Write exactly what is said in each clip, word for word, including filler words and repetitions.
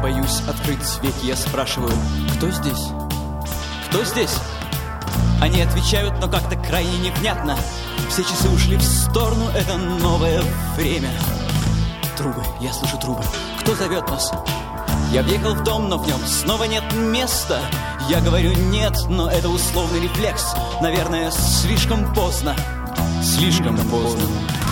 боюсь открыть веки, я спрашиваю: кто здесь? Кто здесь? Они отвечают, но как-то крайне невнятно. Все часы ушли в сторону, это новое время. Трубы, я слышу трубы. Кто зовет нас? Я въехал в дом, но в нем снова нет места. Я говорю нет, но это условный рефлекс. Наверное, слишком поздно. Слишком поздно.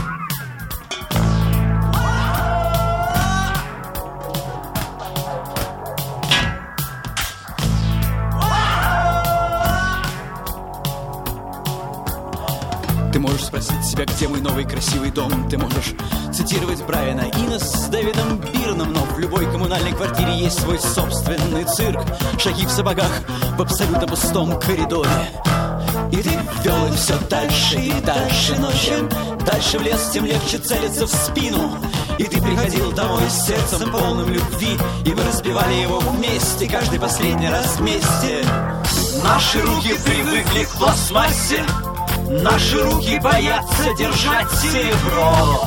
Ты можешь спросить себя, где мой новый красивый дом. Ты можешь цитировать Брайана Инна с Дэвидом Бирном. Но в любой коммунальной квартире есть свой собственный цирк. Шаги в сапогах в абсолютно пустом коридоре. И ты вел их все дальше и дальше. Но чем дальше в лес, тем легче целиться в спину. И ты приходил домой с сердцем полным любви, и вы разбивали его вместе, каждый последний раз вместе. Наши руки привыкли к пластмассе, наши руки боятся держать серебро.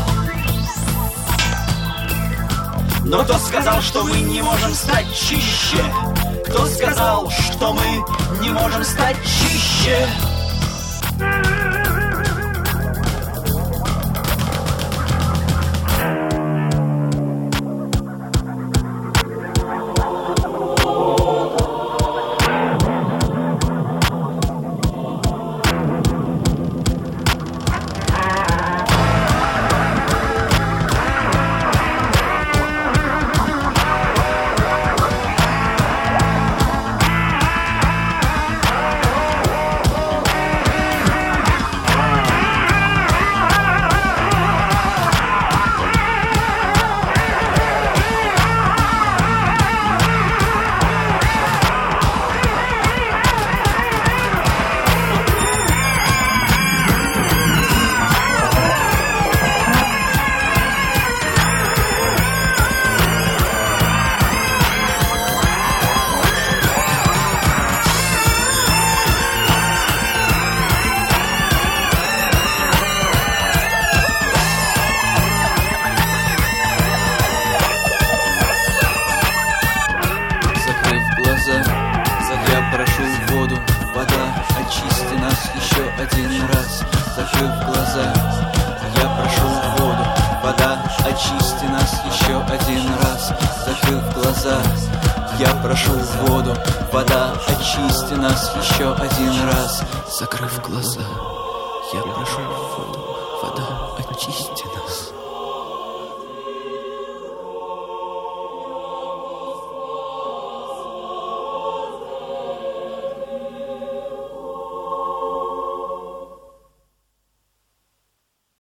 Но кто сказал, что мы не можем стать чище? Кто сказал, что мы не можем стать чище? Я прошу воду, вода, очисти нас еще один раз. Закрыв глаза, я прошу воду, вода, очисти нас.